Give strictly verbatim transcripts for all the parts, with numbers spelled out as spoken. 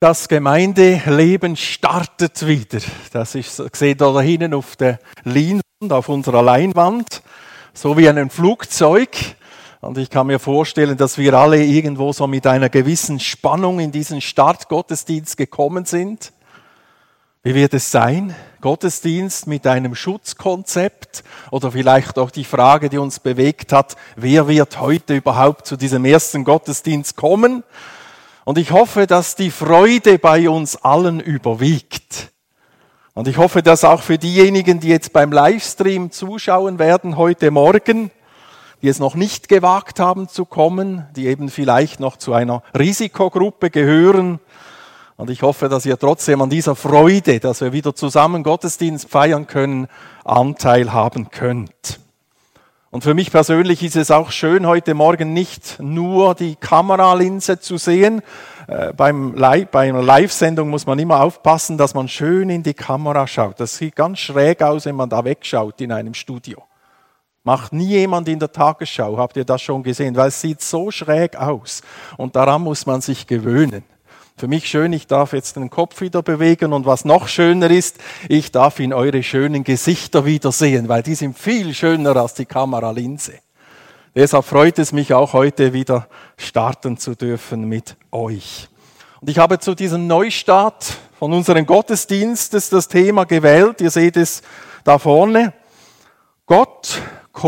Das Gemeindeleben startet wieder. Das ist, seht ihr da hinten auf der Leinwand, auf unserer Leinwand, so wie ein Flugzeug. Und ich kann mir vorstellen, dass wir alle irgendwo so mit einer gewissen Spannung in diesen Startgottesdienst gekommen sind. Wie wird es sein? Gottesdienst mit einem Schutzkonzept? Oder vielleicht auch die Frage, die uns bewegt hat, wer wird heute überhaupt zu diesem ersten Gottesdienst kommen? Und ich hoffe, dass die Freude bei uns allen überwiegt. Und ich hoffe, dass auch für diejenigen, die jetzt beim Livestream zuschauen werden heute Morgen, die es noch nicht gewagt haben zu kommen, die eben vielleicht noch zu einer Risikogruppe gehören. Und ich hoffe, dass ihr trotzdem an dieser Freude, dass wir wieder zusammen Gottesdienst feiern können, Anteil haben könnt. Und für mich persönlich ist es auch schön, heute Morgen nicht nur die Kameralinse zu sehen. Äh, beim Live, bei einer Live-Sendung muss man immer aufpassen, dass man schön in die Kamera schaut. Das sieht ganz schräg aus, wenn man da wegschaut in einem Studio. Macht nie jemand in der Tagesschau, habt ihr das schon gesehen, weil es sieht so schräg aus. Und daran muss man sich gewöhnen. Für mich schön, ich darf jetzt den Kopf wieder bewegen und was noch schöner ist, ich darf in eure schönen Gesichter wiedersehen, weil die sind viel schöner als die Kameralinse. Deshalb freut es mich auch heute wieder starten zu dürfen mit euch. Und ich habe zu diesem Neustart von unserem Gottesdienst das Thema gewählt, ihr seht es da vorne, Gott,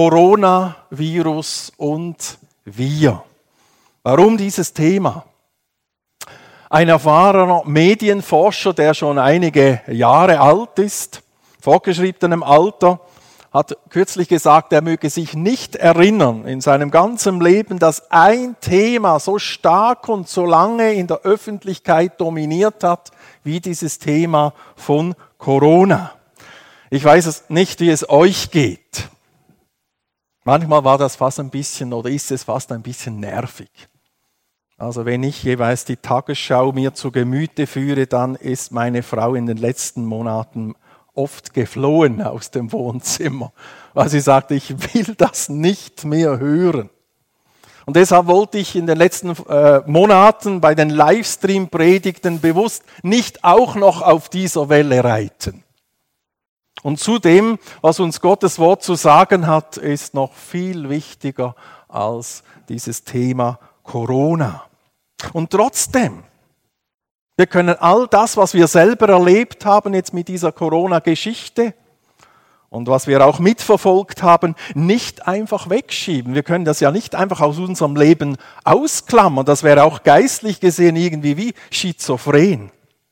Coronavirus und wir. Warum dieses Thema? Ein erfahrener Medienforscher, der schon einige Jahre alt ist, fortgeschrittenem Alter, hat kürzlich gesagt, er möge sich nicht erinnern in seinem ganzen Leben, dass ein Thema so stark und so lange in der Öffentlichkeit dominiert hat, wie dieses Thema von Corona. Ich weiß es nicht, wie es euch geht. Manchmal war das fast ein bisschen oder ist es fast ein bisschen nervig. Also wenn ich jeweils die Tagesschau mir zu Gemüte führe, dann ist meine Frau in den letzten Monaten oft geflohen aus dem Wohnzimmer, weil sie sagte, ich will das nicht mehr hören. Und deshalb wollte ich in den letzten äh, Monaten bei den Livestream-Predigten bewusst nicht auch noch auf dieser Welle reiten. Und zudem, was uns Gottes Wort zu sagen hat, ist noch viel wichtiger als dieses Thema Corona. Und trotzdem, wir können all das, was wir selber erlebt haben jetzt mit dieser Corona-Geschichte und was wir auch mitverfolgt haben, nicht einfach wegschieben. Wir können das ja nicht einfach aus unserem Leben ausklammern. Das wäre auch geistlich gesehen irgendwie wie schizophren.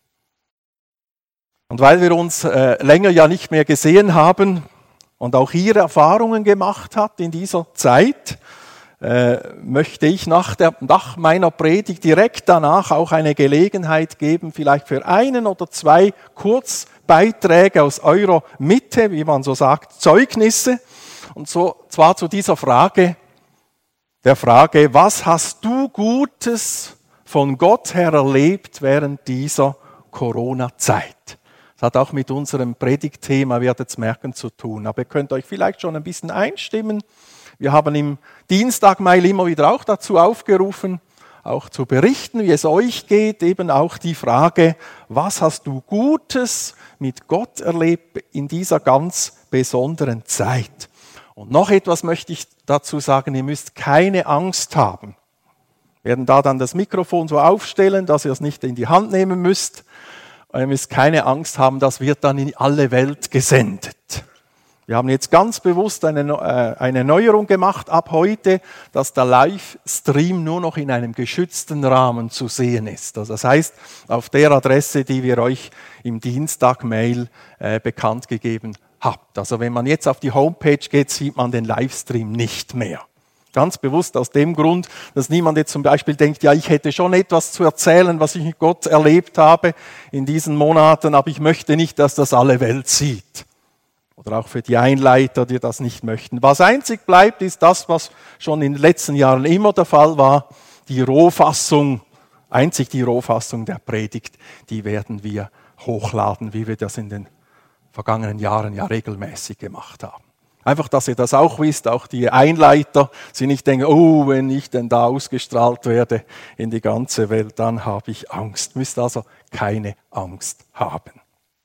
Und weil wir uns äh, länger ja nicht mehr gesehen haben und auch ihr Erfahrungen gemacht habt in dieser Zeit, äh, möchte ich nach, der, nach meiner Predigt direkt danach auch eine Gelegenheit geben, vielleicht für einen oder zwei Kurzbeiträge aus eurer Mitte, wie man so sagt, Zeugnisse, und so, zwar zu dieser Frage, der Frage, was hast du Gutes von Gott her erlebt während dieser Corona-Zeit? Das hat auch mit unserem Predigtthema, werdet es merken, zu tun. Aber ihr könnt euch vielleicht schon ein bisschen einstimmen. Wir haben im Dienstagmail immer wieder auch dazu aufgerufen, auch zu berichten, wie es euch geht. Eben auch die Frage, was hast du Gutes mit Gott erlebt in dieser ganz besonderen Zeit? Und noch etwas möchte ich dazu sagen, ihr müsst keine Angst haben. Wir werden da dann das Mikrofon so aufstellen, dass ihr es nicht in die Hand nehmen müsst. Ihr müsst keine Angst haben, das wird dann in alle Welt gesendet. Wir haben jetzt ganz bewusst eine, äh, eine Neuerung gemacht ab heute, dass der Livestream nur noch in einem geschützten Rahmen zu sehen ist. Also das heißt, auf der Adresse, die wir euch im Dienstag-Mail äh, bekannt gegeben habt. Also wenn man jetzt auf die Homepage geht, sieht man den Livestream nicht mehr. Ganz bewusst aus dem Grund, dass niemand jetzt zum Beispiel denkt, ja, ich hätte schon etwas zu erzählen, was ich mit Gott erlebt habe in diesen Monaten, aber ich möchte nicht, dass das alle Welt sieht. Oder auch für die Einleiter, die das nicht möchten. Was einzig bleibt, ist das, was schon in den letzten Jahren immer der Fall war, die Rohfassung, einzig die Rohfassung der Predigt, die werden wir hochladen, wie wir das in den vergangenen Jahren ja regelmäßig gemacht haben. Einfach, dass ihr das auch wisst, auch die Einleiter, sie nicht denken, oh, wenn ich denn da ausgestrahlt werde in die ganze Welt, dann habe ich Angst. Müsst also keine Angst haben.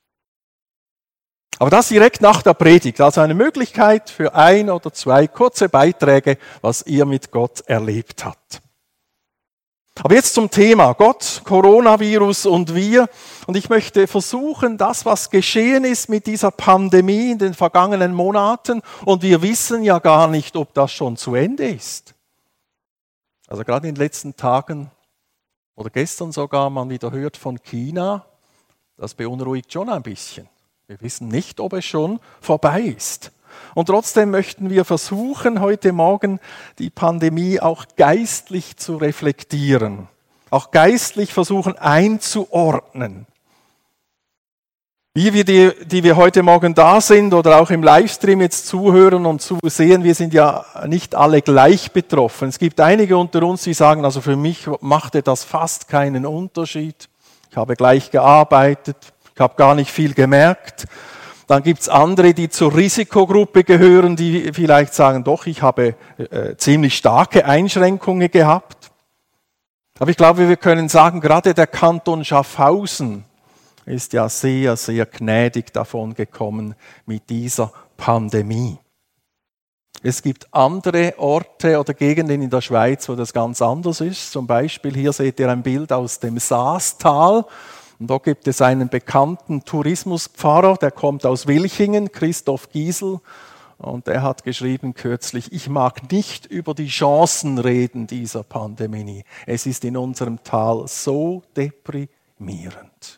Aber das direkt nach der Predigt, also eine Möglichkeit für ein oder zwei kurze Beiträge, was ihr mit Gott erlebt habt. Aber jetzt zum Thema Gott, Coronavirus und wir. Und ich möchte versuchen, das, was geschehen ist mit dieser Pandemie in den vergangenen Monaten, und wir wissen ja gar nicht, ob das schon zu Ende ist. Also gerade in den letzten Tagen oder gestern sogar, man wieder hört von China, das beunruhigt schon ein bisschen. Wir wissen nicht, ob es schon vorbei ist. Und trotzdem möchten wir versuchen, heute Morgen die Pandemie auch geistlich zu reflektieren, auch geistlich versuchen einzuordnen. Wie wir, die, die wir heute Morgen da sind oder auch im Livestream jetzt zuhören und zusehen, wir sind ja nicht alle gleich betroffen. Es gibt einige unter uns, die sagen, also für mich machte das fast keinen Unterschied. Ich habe gleich gearbeitet. Ich habe gar nicht viel gemerkt. Dann gibt es andere, die zur Risikogruppe gehören, die vielleicht sagen, doch, ich habe äh, ziemlich starke Einschränkungen gehabt. Aber ich glaube, wir können sagen, gerade der Kanton Schaffhausen ist ja sehr, sehr gnädig davon gekommen mit dieser Pandemie. Es gibt andere Orte oder Gegenden in der Schweiz, wo das ganz anders ist. Zum Beispiel hier seht ihr ein Bild aus dem Saastal. Und da gibt es einen bekannten Tourismuspfarrer, der kommt aus Wilchingen, Christoph Giesel. Und der hat geschrieben kürzlich, ich mag nicht über die Chancen reden dieser Pandemie. Es ist in unserem Tal so deprimierend.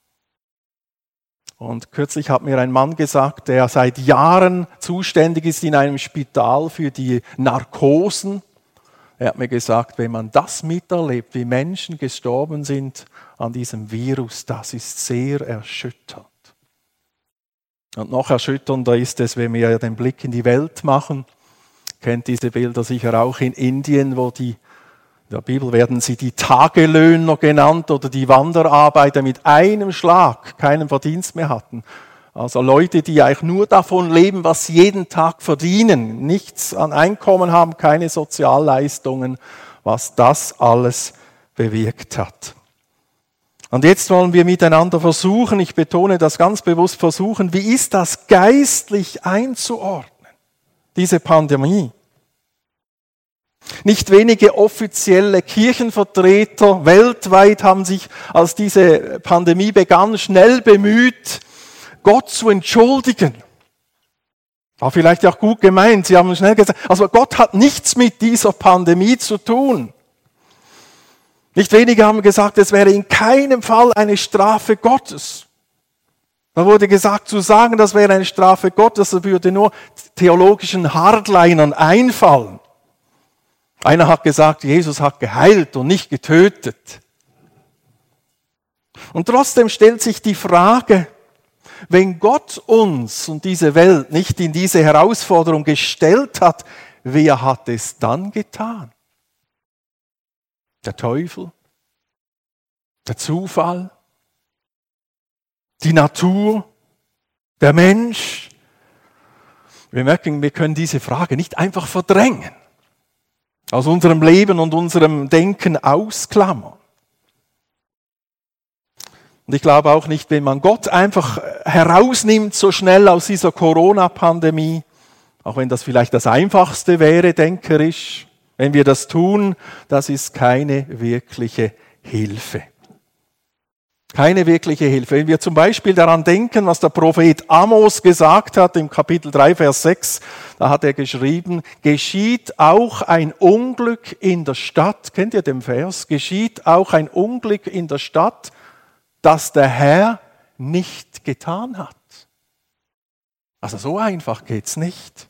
Und kürzlich hat mir ein Mann gesagt, der seit Jahren zuständig ist in einem Spital für die Narkosen. Er hat mir gesagt, wenn man das miterlebt, wie Menschen gestorben sind an diesem Virus, das ist sehr erschütternd. Und noch erschütternder ist es, wenn wir den Blick in die Welt machen. Kennt diese Bilder sicher auch in Indien, wo die, in der Bibel werden sie die Tagelöhner genannt oder die Wanderarbeiter mit einem Schlag keinen Verdienst mehr hatten. Also Leute, die eigentlich nur davon leben, was sie jeden Tag verdienen, nichts an Einkommen haben, keine Sozialleistungen, was das alles bewirkt hat. Und jetzt wollen wir miteinander versuchen, ich betone das ganz bewusst, versuchen, wie ist das geistlich einzuordnen, diese Pandemie? Nicht wenige offizielle Kirchenvertreter weltweit haben sich, als diese Pandemie begann, schnell bemüht, Gott zu entschuldigen. War vielleicht auch gut gemeint. Sie haben schnell gesagt, also Gott hat nichts mit dieser Pandemie zu tun. Nicht wenige haben gesagt, es wäre in keinem Fall eine Strafe Gottes. Da wurde gesagt, zu sagen, das wäre eine Strafe Gottes, das würde nur theologischen Hardlinern einfallen. Einer hat gesagt, Jesus hat geheilt und nicht getötet. Und trotzdem stellt sich die Frage, wenn Gott uns und diese Welt nicht in diese Herausforderung gestellt hat, wer hat es dann getan? Der Teufel? Der Zufall? Die Natur? Der Mensch? Wir merken, wir können diese Frage nicht einfach verdrängen, aus unserem Leben und unserem Denken ausklammern. Und ich glaube auch nicht, wenn man Gott einfach herausnimmt, so schnell aus dieser Corona-Pandemie, auch wenn das vielleicht das Einfachste wäre, denkerisch, wenn wir das tun, das ist keine wirkliche Hilfe. Keine wirkliche Hilfe. Wenn wir zum Beispiel daran denken, was der Prophet Amos gesagt hat im Kapitel drei, Vers sechs, da hat er geschrieben, geschieht auch ein Unglück in der Stadt, kennt ihr den Vers? Geschieht auch ein Unglück in der Stadt, das der Herr nicht getan hat. Also so einfach geht's nicht.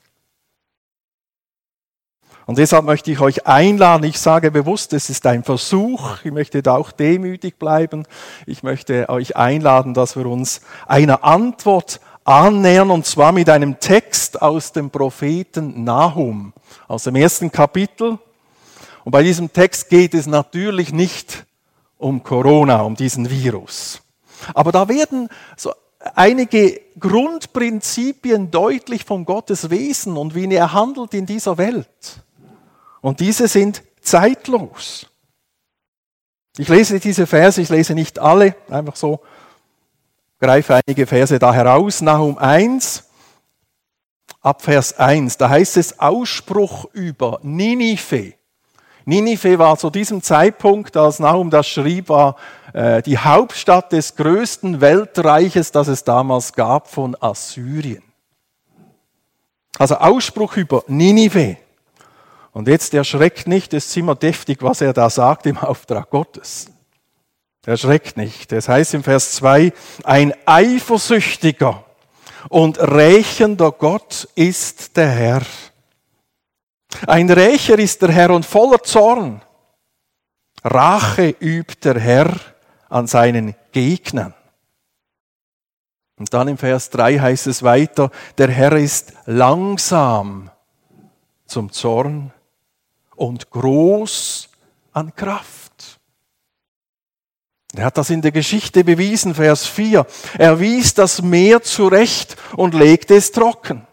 Und deshalb möchte ich euch einladen, ich sage bewusst, es ist ein Versuch, ich möchte da auch demütig bleiben, ich möchte euch einladen, dass wir uns einer Antwort annähern, und zwar mit einem Text aus dem Propheten Nahum, aus dem ersten Kapitel. Und bei diesem Text geht es natürlich nicht um Corona, um diesen Virus. Aber da werden so einige Grundprinzipien deutlich von Gottes Wesen und wie er handelt in dieser Welt. Und diese sind zeitlos. Ich lese diese Verse, ich lese nicht alle, einfach so, greife einige Verse da heraus. Nahum eins, ab Vers eins, da heißt es Ausspruch über Ninive. Ninive war zu diesem Zeitpunkt, als Nahum das schrieb, war äh, die Hauptstadt des größten Weltreiches, das es damals gab, von Assyrien. Also Ausspruch über Ninive. Und jetzt erschreckt nicht, es ist immer deftig, was er da sagt im Auftrag Gottes. Erschreckt nicht. Es heißt im Vers zwei, ein eifersüchtiger und rächender Gott ist der Herr. Ein Rächer ist der Herr und voller Zorn. Rache übt der Herr an seinen Gegnern. Und dann im Vers drei heißt es weiter, der Herr ist langsam zum Zorn und groß an Kraft. Er hat das in der Geschichte bewiesen, Vers vier. Er wies das Meer zurecht und legte es trocken.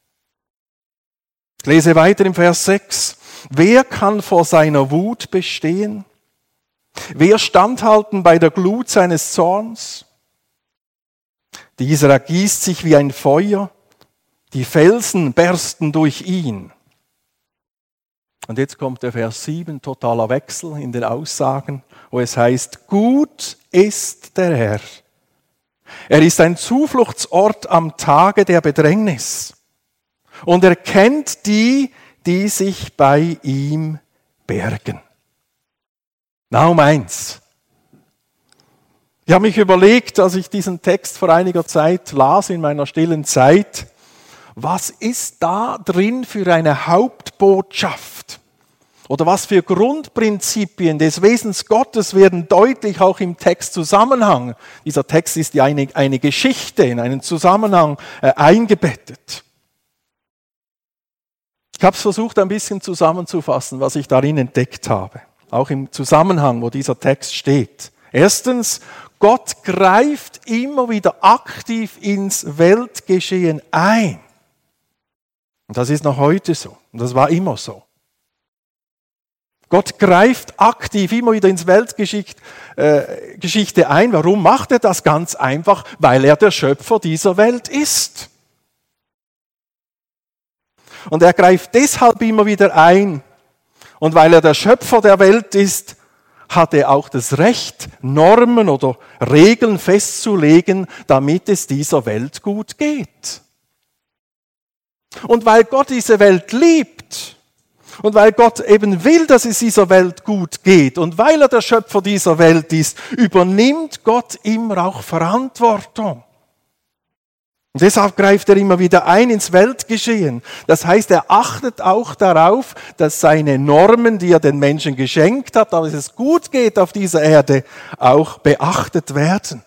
Ich lese weiter im Vers sechs. Wer kann vor seiner Wut bestehen? Wer standhalten bei der Glut seines Zorns? Dieser ergießt sich wie ein Feuer, die Felsen bersten durch ihn. Und jetzt kommt der Vers sieben, totaler Wechsel in den Aussagen, wo es heißt, gut ist der Herr. Er ist ein Zufluchtsort am Tage der Bedrängnis. Und er kennt die, die sich bei ihm bergen. Nahum eins. Ich habe mich überlegt, als ich diesen Text vor einiger Zeit las in meiner stillen Zeit, was ist da drin für eine Hauptbotschaft? Oder was für Grundprinzipien des Wesens Gottes werden deutlich auch im Textzusammenhang. Dieser Text ist ja eine, eine Geschichte in einen Zusammenhang äh, eingebettet. Ich habe es versucht, ein bisschen zusammenzufassen, was ich darin entdeckt habe. Auch im Zusammenhang, wo dieser Text steht. Erstens, Gott greift immer wieder aktiv ins Weltgeschehen ein. Und das ist noch heute so. Und das war immer so. Gott greift aktiv immer wieder ins Weltgeschichte äh, Geschichte ein. Warum macht er das? Ganz einfach, weil er der Schöpfer dieser Welt ist. Und er greift deshalb immer wieder ein. Und weil er der Schöpfer der Welt ist, hat er auch das Recht, Normen oder Regeln festzulegen, damit es dieser Welt gut geht. Und weil Gott diese Welt liebt und weil Gott eben will, dass es dieser Welt gut geht und weil er der Schöpfer dieser Welt ist, übernimmt Gott immer auch Verantwortung. Und deshalb greift er immer wieder ein ins Weltgeschehen. Das heißt, er achtet auch darauf, dass seine Normen, die er den Menschen geschenkt hat, dass es gut geht auf dieser Erde, auch beachtet werden.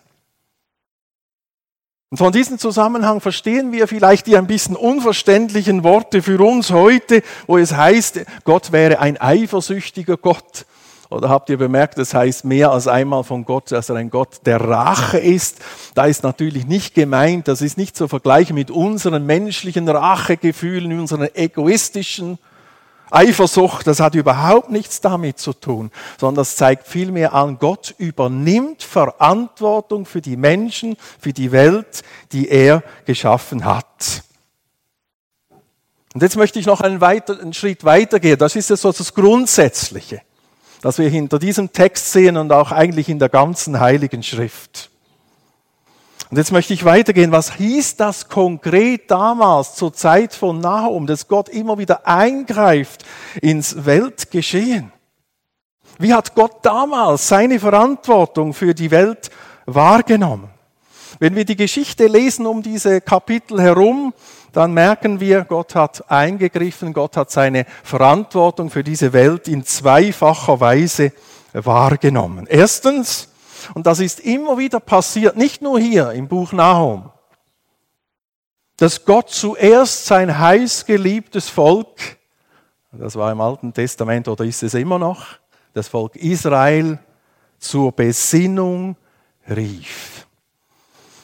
Und von diesem Zusammenhang verstehen wir vielleicht die ein bisschen unverständlichen Worte für uns heute, wo es heißt, Gott wäre ein eifersüchtiger Gott. Oder habt ihr bemerkt, das heißt mehr als einmal von Gott, dass er ein Gott der Rache ist. Da ist natürlich nicht gemeint, das ist nicht zu vergleichen mit unseren menschlichen Rachegefühlen, unseren egoistischen Eifersucht. Das hat überhaupt nichts damit zu tun, sondern das zeigt vielmehr an, Gott übernimmt Verantwortung für die Menschen, für die Welt, die er geschaffen hat. Und jetzt möchte ich noch einen, weiter, einen Schritt weitergehen. Das ist jetzt so das Grundsätzliche, das wir hinter diesem Text sehen und auch eigentlich in der ganzen Heiligen Schrift. Und jetzt möchte ich weitergehen. Was hieß das konkret damals zur Zeit von Nahum, dass Gott immer wieder eingreift ins Weltgeschehen? Wie hat Gott damals seine Verantwortung für die Welt wahrgenommen? Wenn wir die Geschichte lesen um diese Kapitel herum, dann merken wir, Gott hat eingegriffen, Gott hat seine Verantwortung für diese Welt in zweifacher Weise wahrgenommen. Erstens, und das ist immer wieder passiert, nicht nur hier im Buch Nahum, dass Gott zuerst sein heißgeliebtes Volk, das war im Alten Testament oder ist es immer noch, das Volk Israel zur Besinnung rief.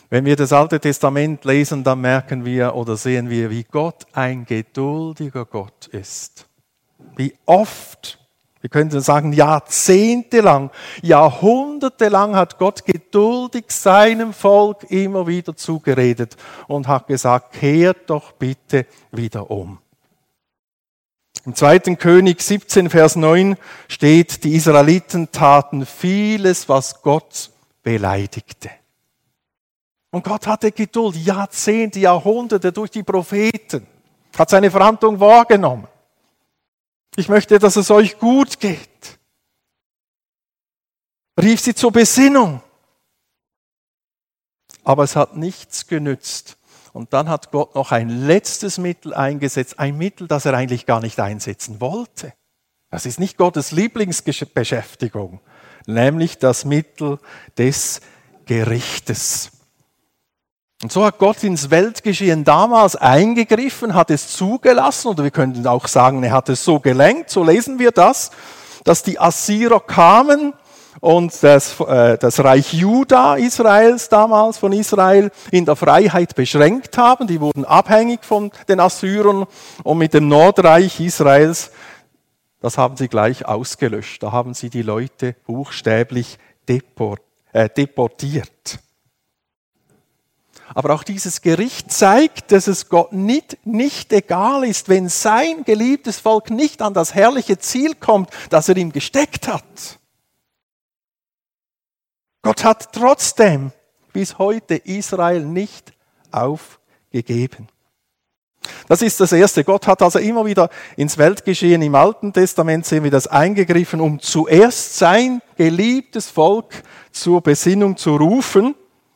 Wenn wir das Alte Testament lesen, dann merken wir oder sehen wir, wie Gott ein geduldiger Gott ist. Wie oft, wir könnten sagen jahrzehntelang, jahrhundertelang hat Gott geduldig seinem Volk immer wieder zugeredet und hat gesagt, kehrt doch bitte wieder um. Im zweiten König siebzehn, Vers neun steht, die Israeliten taten vieles, was Gott beleidigte. Und Gott hatte Geduld, Jahrzehnte, Jahrhunderte durch die Propheten, hat seine Verantwortung wahrgenommen. Ich möchte, dass es euch gut geht. Rief sie zur Besinnung. Aber es hat nichts genützt. Und dann hat Gott noch ein letztes Mittel eingesetzt, ein Mittel, das er eigentlich gar nicht einsetzen wollte. Das ist nicht Gottes Lieblingsbeschäftigung, nämlich das Mittel des Gerichtes. Und so hat Gott ins Weltgeschehen damals eingegriffen, hat es zugelassen, oder wir könnten auch sagen, er hat es so gelenkt, so lesen wir das, dass die Assyrer kamen und das, äh, das Reich Juda Israels damals von Israel in der Freiheit beschränkt haben. Die wurden abhängig von den Assyrern und mit dem Nordreich Israels, das haben sie gleich ausgelöscht. Da haben sie die Leute buchstäblich deport, äh, deportiert. Aber auch dieses Gericht zeigt, dass es Gott nicht, nicht egal ist, wenn sein geliebtes Volk nicht an das herrliche Ziel kommt, das er ihm gesteckt hat. Gott hat trotzdem bis heute Israel nicht aufgegeben. Das ist das Erste. Gott hat also immer wieder ins Weltgeschehen im Alten Testament sehen wir das eingegriffen, um zuerst sein geliebtes Volk zur Besinnung zu rufen.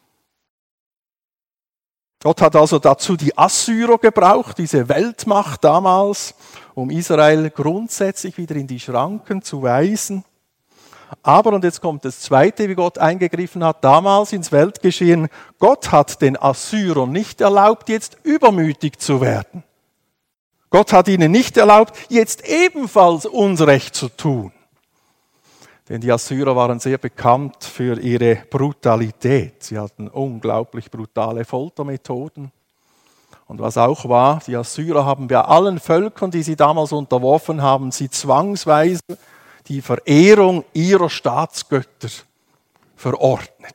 Gott hat also dazu die Assyrer gebraucht, diese Weltmacht damals, um Israel grundsätzlich wieder in die Schranken zu weisen. Aber, und jetzt kommt das Zweite, wie Gott eingegriffen hat, damals ins Weltgeschehen, Gott hat den Assyrern nicht erlaubt, jetzt übermütig zu werden. Gott hat ihnen nicht erlaubt, jetzt ebenfalls Unrecht zu tun. Denn die Assyrer waren sehr bekannt für ihre Brutalität. Sie hatten unglaublich brutale Foltermethoden. Und was auch war, die Assyrer haben bei allen Völkern, die sie damals unterworfen haben, sie zwangsweise die Verehrung ihrer Staatsgötter verordnet.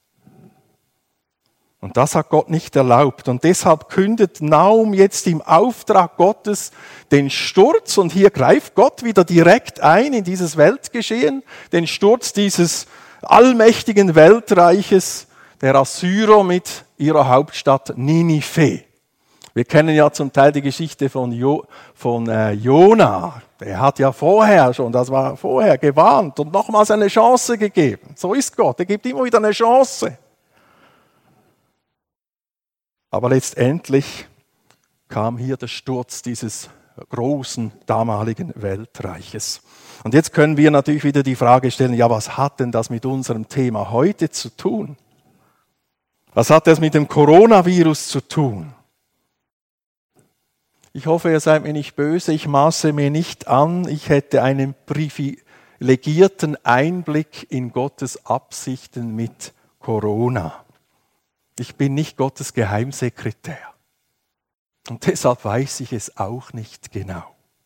Und das hat Gott nicht erlaubt. Und deshalb kündet Nahum jetzt im Auftrag Gottes den Sturz, und hier greift Gott wieder direkt ein in dieses Weltgeschehen, den Sturz dieses allmächtigen Weltreiches der Assyrer mit ihrer Hauptstadt Ninive. Wir kennen ja zum Teil die Geschichte von, jo, von äh, Jona. Der hat ja vorher schon, das war vorher gewarnt und nochmals eine Chance gegeben. So ist Gott, er gibt immer wieder eine Chance. Aber letztendlich kam hier der Sturz dieses großen damaligen Weltreiches. Und jetzt können wir natürlich wieder die Frage stellen, ja, was hat denn das mit unserem Thema heute zu tun? Was hat das mit dem Coronavirus zu tun? Ich hoffe, ihr seid mir nicht böse, ich maße mir nicht an, ich hätte einen privilegierten Einblick in Gottes Absichten mit Corona. Ich bin nicht Gottes Geheimsekretär. Und deshalb weiß ich es auch nicht genau.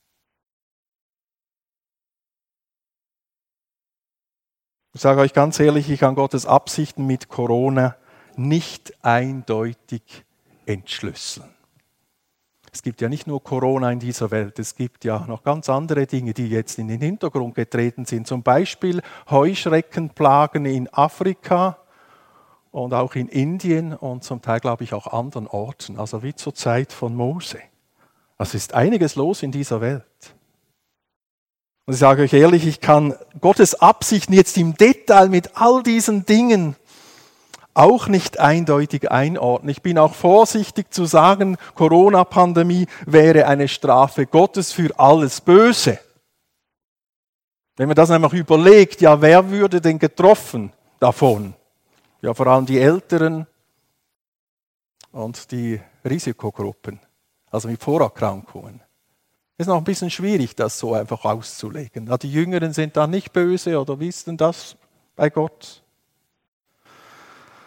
Ich sage euch ganz ehrlich, ich kann Gottes Absichten mit Corona nicht eindeutig entschlüsseln. Es gibt ja nicht nur Corona in dieser Welt, es gibt ja noch ganz andere Dinge, die jetzt in den Hintergrund getreten sind. Zum Beispiel Heuschreckenplagen in Afrika und auch in Indien und zum Teil, glaube ich, auch anderen Orten, also wie zur Zeit von Mose. Es ist einiges los in dieser Welt. Und ich sage euch ehrlich, ich kann Gottes Absichten jetzt im Detail mit all diesen Dingen auch nicht eindeutig einordnen. Ich bin auch vorsichtig zu sagen, Corona-Pandemie wäre eine Strafe Gottes für alles Böse. Wenn man das einfach überlegt, ja, wer würde denn getroffen davon? Ja, vor allem die Älteren und die Risikogruppen, also mit Vorerkrankungen. Es ist noch ein bisschen schwierig, das so einfach auszulegen. Ja, die Jüngeren sind da nicht böse oder wie ist denn das bei Gott?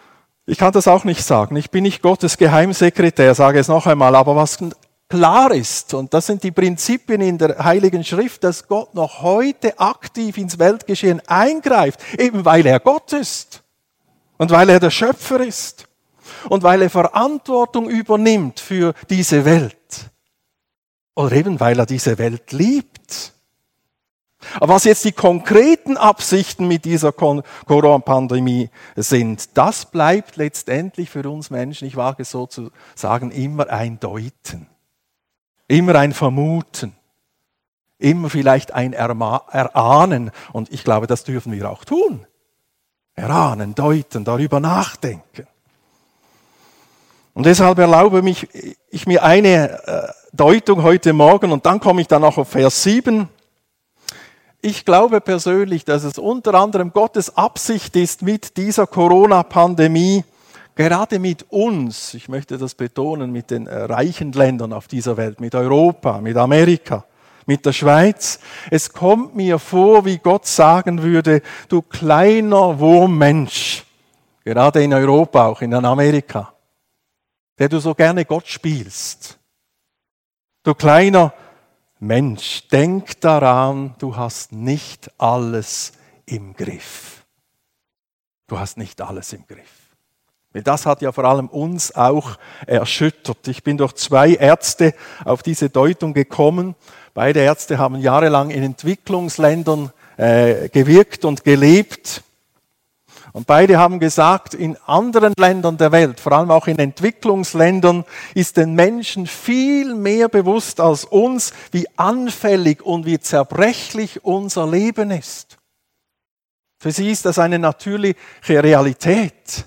Ich kann das auch nicht sagen. Ich bin nicht Gottes Geheimsekretär, sage es noch einmal. Aber was klar ist, und das sind die Prinzipien in der Heiligen Schrift, dass Gott noch heute aktiv ins Weltgeschehen eingreift, eben weil er Gott ist und weil er der Schöpfer ist und weil er Verantwortung übernimmt für diese Welt. Oder eben weil er diese Welt liebt. Aber was jetzt die konkreten Absichten mit dieser Corona-Pandemie sind, das bleibt letztendlich für uns Menschen, ich wage es so zu sagen, immer ein Deuten, immer ein Vermuten, immer vielleicht ein Erahnen. Und ich glaube, das dürfen wir auch tun. Erahnen, deuten, darüber nachdenken. Und deshalb erlaube mich, ich mir eine Deutung heute Morgen, und dann komme ich dann auch auf Vers sieben. Ich glaube persönlich, dass es unter anderem Gottes Absicht ist, mit dieser Corona-Pandemie, gerade mit uns, ich möchte das betonen, mit den reichen Ländern auf dieser Welt, mit Europa, mit Amerika, mit der Schweiz. Es kommt mir vor, wie Gott sagen würde, du kleiner Wurmmensch, gerade in Europa, auch in Amerika, der du so gerne Gott spielst. Du kleiner Mensch, denk daran, du hast nicht alles im Griff. Du hast nicht alles im Griff. Weil das hat ja vor allem uns auch erschüttert. Ich bin durch zwei Ärzte auf diese Deutung gekommen. Beide Ärzte haben jahrelang in Entwicklungsländern äh, gewirkt und gelebt. Und beide haben gesagt, in anderen Ländern der Welt, vor allem auch in Entwicklungsländern, ist den Menschen viel mehr bewusst als uns, wie anfällig und wie zerbrechlich unser Leben ist. Für sie ist das eine natürliche Realität.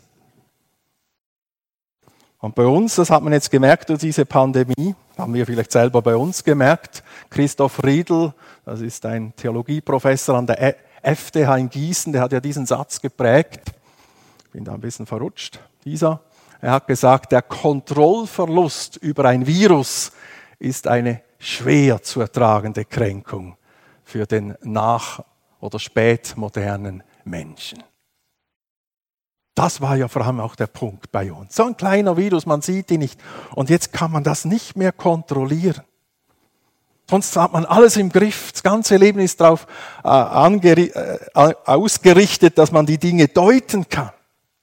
Und bei uns, das hat man jetzt gemerkt durch diese Pandemie, haben wir vielleicht selber bei uns gemerkt, Christoph Riedl, das ist ein Theologieprofessor an der F D H in Gießen, der hat ja diesen Satz geprägt, ich bin da ein bisschen verrutscht, dieser, er hat gesagt, der Kontrollverlust über ein Virus ist eine schwer zu ertragende Kränkung für den nach- oder spätmodernen Menschen. Das war ja vor allem auch der Punkt bei uns. So ein kleiner Virus, man sieht ihn nicht und jetzt kann man das nicht mehr kontrollieren. Sonst hat man alles im Griff. Das ganze Leben ist darauf äh, angeri- äh, ausgerichtet, dass man die Dinge deuten kann.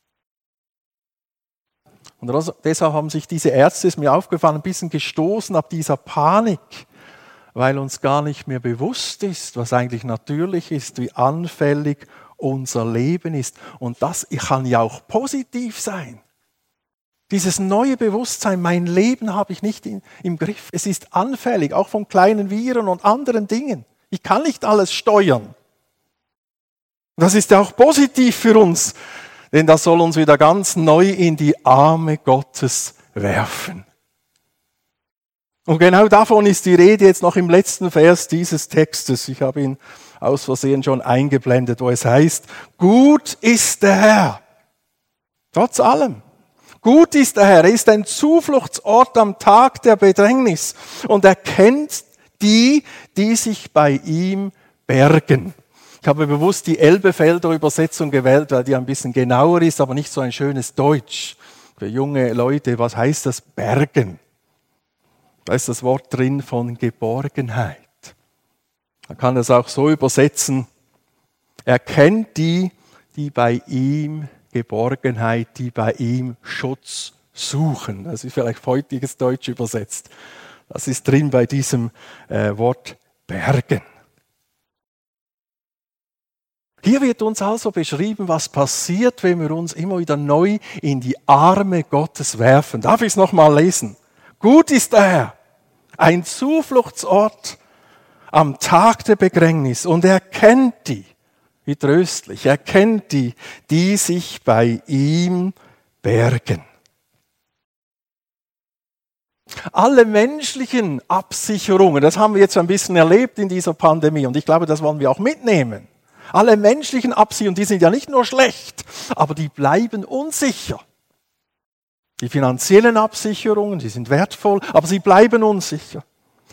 Und das, deshalb haben sich diese Ärzte, ist mir aufgefallen, ein bisschen gestoßen ab dieser Panik, weil uns gar nicht mehr bewusst ist, was eigentlich natürlich ist, wie anfällig unser Leben ist. Und das kann ja auch positiv sein. Dieses neue Bewusstsein, mein Leben habe ich nicht in, im Griff. Es ist anfällig, auch von kleinen Viren und anderen Dingen. Ich kann nicht alles steuern. Das ist ja auch positiv für uns, denn das soll uns wieder ganz neu in die Arme Gottes werfen. Und genau davon ist die Rede jetzt noch im letzten Vers dieses Textes. Ich habe ihn aus Versehen schon eingeblendet, wo es heißt, gut ist der Herr, trotz allem. Gut ist der Herr, er ist ein Zufluchtsort am Tag der Bedrängnis und er kennt die, die sich bei ihm bergen. Ich habe bewusst die Elbefelder Übersetzung gewählt, weil die ein bisschen genauer ist, aber nicht so ein schönes Deutsch. Für junge Leute, was heißt das Bergen? Da ist das Wort drin von Geborgenheit. Man kann es auch so übersetzen, er kennt die, die bei ihm Geborgenheit, die bei ihm Schutz suchen. Das ist vielleicht heutiges Deutsch übersetzt. Das ist drin bei diesem äh, Wort Bergen. Hier wird uns also beschrieben, was passiert, wenn wir uns immer wieder neu in die Arme Gottes werfen. Darf ich es nochmal lesen? Gut ist der Herr, ein Zufluchtsort am Tag der Bedrängnis und er kennt die. Wie tröstlich. Er kennt die, die sich bei ihm bergen. Alle menschlichen Absicherungen, das haben wir jetzt ein bisschen erlebt in dieser Pandemie und ich glaube, das wollen wir auch mitnehmen. Alle menschlichen Absicherungen, die sind ja nicht nur schlecht, aber die bleiben unsicher. Die finanziellen Absicherungen, die sind wertvoll, aber sie bleiben unsicher.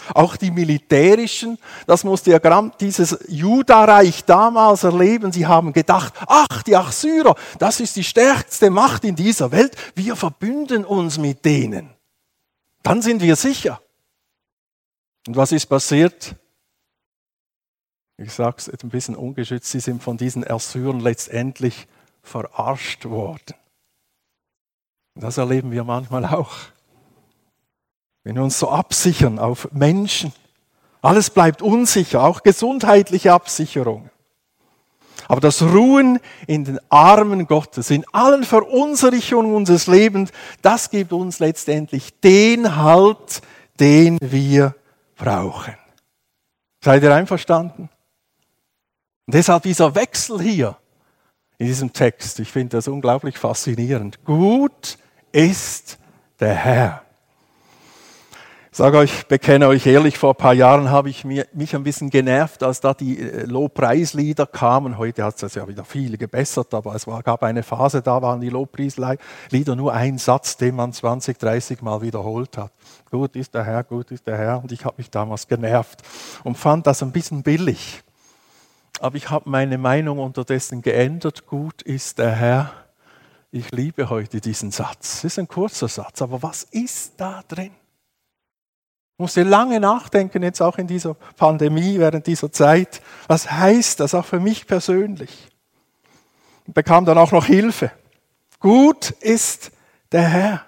Auch die militärischen, das musste ja dieses Judareich damals erleben. Sie haben gedacht, ach, die Assyrer, das ist die stärkste Macht in dieser Welt. Wir verbünden uns mit denen. Dann sind wir sicher. Und was ist passiert? Ich sage es ein bisschen ungeschützt, sie sind von diesen Assyrern letztendlich verarscht worden. Das erleben wir manchmal auch. Wenn wir uns so absichern auf Menschen, alles bleibt unsicher, auch gesundheitliche Absicherung. Aber das Ruhen in den Armen Gottes, in allen Verunsicherungen unseres Lebens, das gibt uns letztendlich den Halt, den wir brauchen. Seid ihr einverstanden? Und deshalb dieser Wechsel hier in diesem Text, ich finde das unglaublich faszinierend. Gut ist der Herr. Ich sage euch, bekenne euch ehrlich, vor ein paar Jahren habe ich mir, mich ein bisschen genervt, als da die Lobpreislieder kamen. Heute hat es ja wieder viel gebessert, aber es war, gab eine Phase, da waren die Lobpreislieder nur ein Satz, den man zwanzig, dreißig Mal wiederholt hat. Gut ist der Herr, gut ist der Herr. Und ich habe mich damals genervt und fand das ein bisschen billig. Aber ich habe meine Meinung unterdessen geändert. Gut ist der Herr. Ich liebe heute diesen Satz. Es ist ein kurzer Satz, aber was ist da drin? Ich musste lange nachdenken, jetzt auch in dieser Pandemie, während dieser Zeit. Was heißt das auch für mich persönlich? Ich bekam dann auch noch Hilfe. Gut ist der Herr.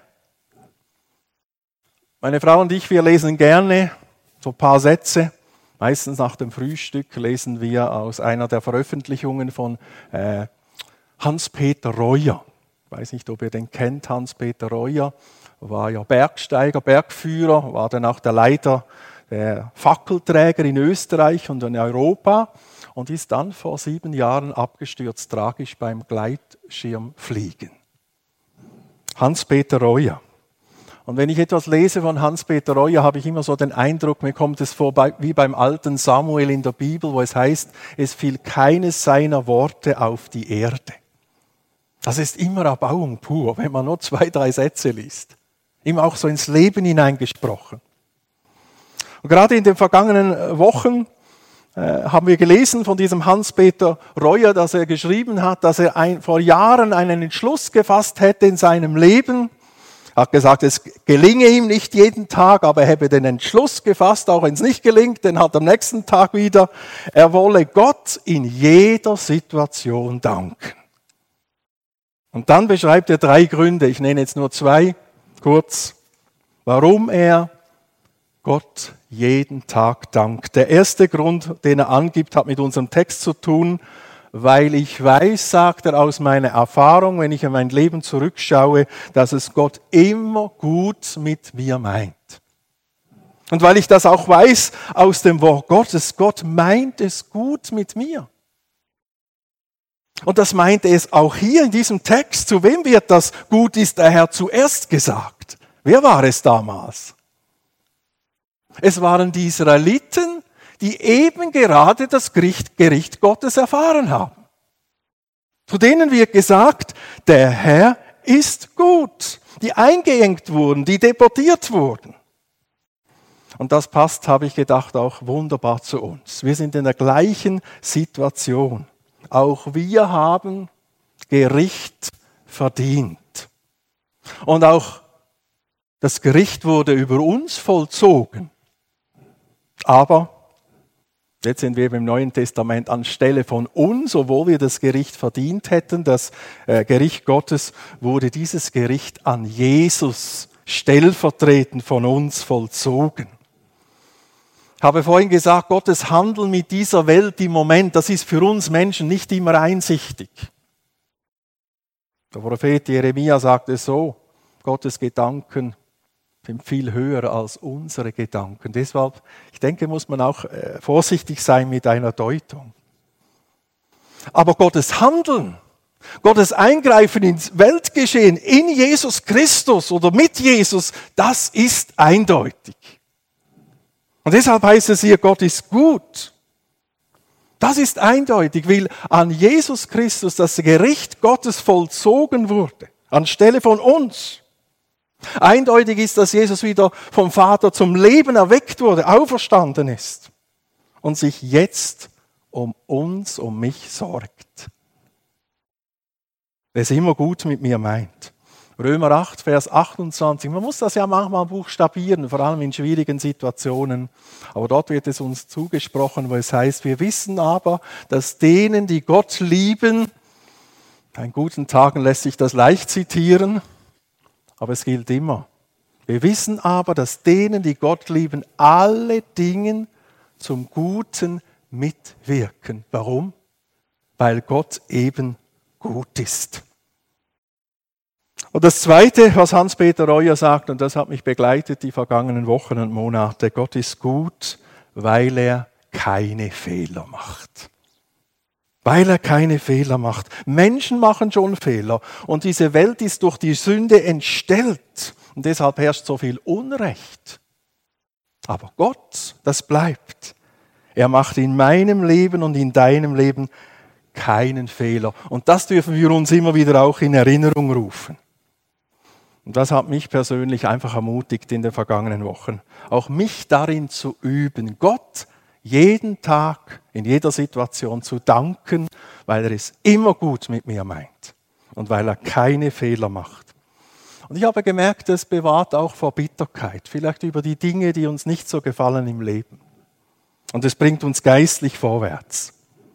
Meine Frau und ich, wir lesen gerne so ein paar Sätze. Meistens nach dem Frühstück lesen wir aus einer der Veröffentlichungen von äh, Hans-Peter Reuer. Ich weiß nicht, ob ihr den kennt, Hans-Peter Reuer. War ja Bergsteiger, Bergführer, war dann auch der Leiter der Fackelträger in Österreich und in Europa und ist dann vor sieben Jahren abgestürzt, tragisch beim Gleitschirmfliegen. Hans-Peter Reuer. Und wenn ich etwas lese von Hans-Peter Reuer, habe ich immer so den Eindruck, mir kommt es vor wie beim alten Samuel in der Bibel, wo es heißt, es fiel keines seiner Worte auf die Erde. Das ist immer Erbauung pur, wenn man nur zwei, drei Sätze liest. Immer auch so ins Leben hineingesprochen. Und gerade in den vergangenen Wochen äh, haben wir gelesen von diesem Hans-Peter Reuer, dass er geschrieben hat, dass er ein, vor Jahren einen Entschluss gefasst hätte in seinem Leben. Er hat gesagt, es gelinge ihm nicht jeden Tag, aber er habe den Entschluss gefasst, auch wenn es nicht gelingt, den hat er am nächsten Tag wieder. Er wolle Gott in jeder Situation danken. Und dann beschreibt er drei Gründe, ich nenne jetzt nur zwei, kurz, warum er Gott jeden Tag dankt. Der erste Grund, den er angibt, hat mit unserem Text zu tun, weil ich weiß, sagt er aus meiner Erfahrung, wenn ich in mein Leben zurückschaue, dass es Gott immer gut mit mir meint. Und weil ich das auch weiß aus dem Wort Gottes, Gott meint es gut mit mir. Und das meint es auch hier in diesem Text. Zu wem wird das gut ist der Herr zuerst gesagt? Wer war es damals? Es waren die Israeliten, die eben gerade das Gericht, Gericht Gottes erfahren haben. Zu denen wird gesagt, der Herr ist gut. Die eingeengt wurden, die deportiert wurden. Und das passt, habe ich gedacht, auch wunderbar zu uns. Wir sind in der gleichen Situation. Auch wir haben Gericht verdient. Und auch das Gericht wurde über uns vollzogen. Aber, jetzt sind wir im Neuen Testament, anstelle von uns, obwohl wir das Gericht verdient hätten, das äh, Gericht Gottes, wurde dieses Gericht an Jesus stellvertretend von uns vollzogen. Ich habe vorhin gesagt, Gottes Handeln mit dieser Welt im Moment, das ist für uns Menschen nicht immer einsichtig. Der Prophet Jeremia sagt es so, Gottes Gedanken sind viel höher als unsere Gedanken. Deshalb, ich denke, muss man auch äh, vorsichtig sein mit einer Deutung. Aber Gottes Handeln, Gottes Eingreifen ins Weltgeschehen in Jesus Christus oder mit Jesus, das ist eindeutig. Und deshalb heißt es hier, Gott ist gut. Das ist eindeutig, weil an Jesus Christus das Gericht Gottes vollzogen wurde, anstelle von uns. Eindeutig ist, dass Jesus wieder vom Vater zum Leben erweckt wurde, auferstanden ist und sich jetzt um uns, um mich sorgt. Wer es immer gut mit mir meint. Römer acht, Vers achtundzwanzig. Man muss das ja manchmal buchstabieren, vor allem in schwierigen Situationen. Aber dort wird es uns zugesprochen, wo es heißt, wir wissen aber, dass denen, die Gott lieben, an guten Tagen lässt sich das leicht zitieren, aber es gilt immer. Wir wissen aber, dass denen, die Gott lieben, alle Dinge zum Guten mitwirken. Warum? Weil Gott eben gut ist. Und das Zweite, was Hans-Peter Reuer sagt, und das hat mich begleitet die vergangenen Wochen und Monate, Gott ist gut, weil er keine Fehler macht. Weil er keine Fehler macht. Menschen machen schon Fehler und diese Welt ist durch die Sünde entstellt und deshalb herrscht so viel Unrecht. Aber Gott, das bleibt. Er macht in meinem Leben und in deinem Leben keinen Fehler. Und das dürfen wir uns immer wieder auch in Erinnerung rufen. Und das hat mich persönlich einfach ermutigt in den vergangenen Wochen, auch mich darin zu üben, Gott jeden Tag, in jeder Situation zu danken, weil er es immer gut mit mir meint und weil er keine Fehler macht. Und ich habe gemerkt, es bewahrt auch vor Bitterkeit, vielleicht über die Dinge, die uns nicht so gefallen im Leben. Und es bringt uns geistlich vorwärts.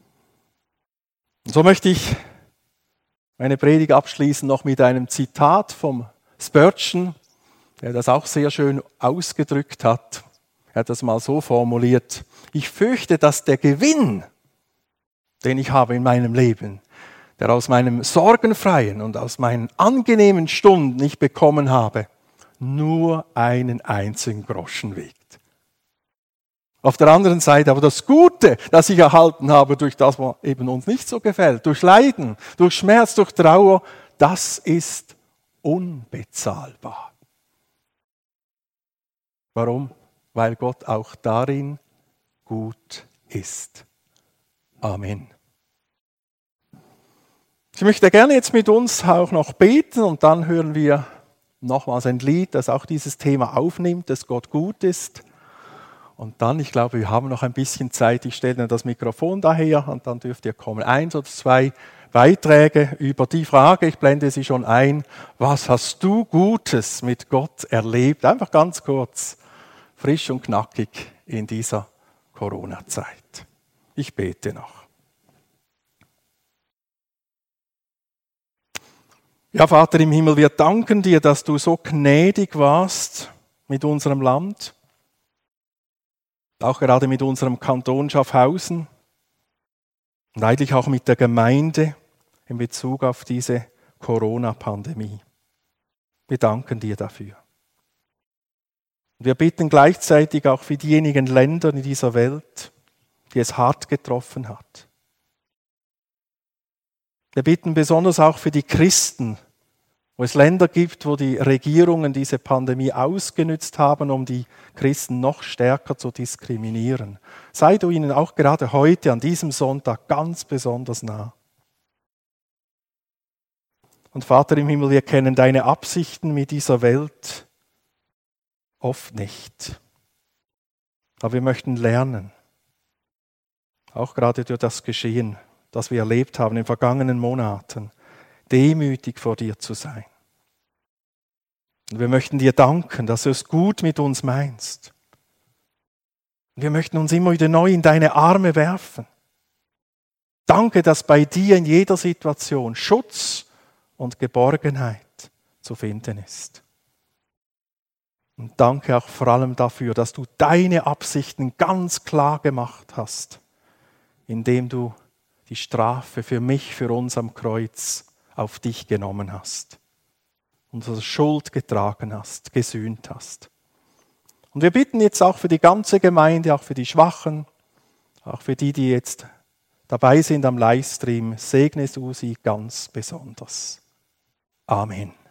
Und so möchte ich meine Predigt abschließen noch mit einem Zitat vom Spurgeon, der das auch sehr schön ausgedrückt hat. Er hat das mal so formuliert: Ich fürchte, dass der Gewinn, den ich habe in meinem Leben, der aus meinem sorgenfreien und aus meinen angenehmen Stunden ich bekommen habe, nur einen einzigen Groschen wiegt. Auf der anderen Seite aber das Gute, das ich erhalten habe, durch das, was eben uns nicht so gefällt, durch Leiden, durch Schmerz, durch Trauer, das ist unbezahlbar. Warum? Weil Gott auch darin gut ist. Amen. Ich möchte gerne jetzt mit uns auch noch beten und dann hören wir nochmals ein Lied, das auch dieses Thema aufnimmt, dass Gott gut ist. Und dann, ich glaube, wir haben noch ein bisschen Zeit. Ich stelle das Mikrofon daher und dann dürft ihr kommen. Eins oder zwei Beiträge über die Frage, ich blende sie schon ein, was hast du Gutes mit Gott erlebt? Einfach ganz kurz, frisch und knackig in dieser Corona-Zeit. Ich bete noch. Ja, Vater im Himmel, wir danken dir, dass du so gnädig warst mit unserem Land, auch gerade mit unserem Kanton Schaffhausen und eigentlich auch mit der Gemeinde in Bezug auf diese Corona-Pandemie. Wir danken dir dafür. Wir bitten gleichzeitig auch für diejenigen Länder in dieser Welt, die es hart getroffen hat. Wir bitten besonders auch für die Christen, wo es Länder gibt, wo die Regierungen diese Pandemie ausgenützt haben, um die Christen noch stärker zu diskriminieren. Sei du ihnen auch gerade heute, an diesem Sonntag, ganz besonders nah. Und Vater im Himmel, wir kennen deine Absichten mit dieser Welt oft nicht. Aber wir möchten lernen, auch gerade durch das Geschehen, das wir erlebt haben in den vergangenen Monaten, demütig vor dir zu sein. Und wir möchten dir danken, dass du es gut mit uns meinst. Und wir möchten uns immer wieder neu in deine Arme werfen. Danke, dass bei dir in jeder Situation Schutz und Geborgenheit zu finden ist. Und danke auch vor allem dafür, dass du deine Absichten ganz klar gemacht hast, indem du die Strafe für mich, für uns am Kreuz auf dich genommen hast, unsere Schuld getragen hast, gesühnt hast. Und wir bitten jetzt auch für die ganze Gemeinde, auch für die Schwachen, auch für die, die jetzt dabei sind am Livestream, segne du sie ganz besonders. Amen.